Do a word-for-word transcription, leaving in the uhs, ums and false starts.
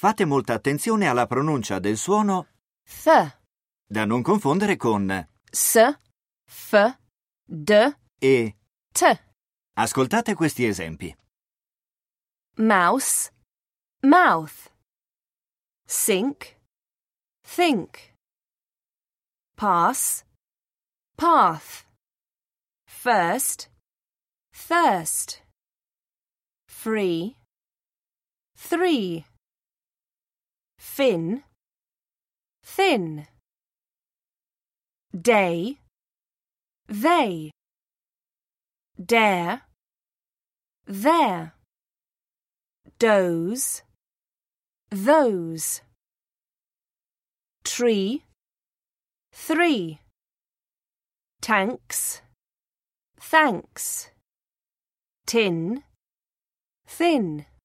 Fate molta attenzione alla pronuncia del suono th, da non confondere con s, f, d, e. t. Ascoltate questi esempi. Mouse, mouth. Sink, think. Pass, path. First, thirst. Free, three. Fin, thin. Day, they. Dare, there. Doze, those. Tree, three. Tanks, thanks. Tin, thin.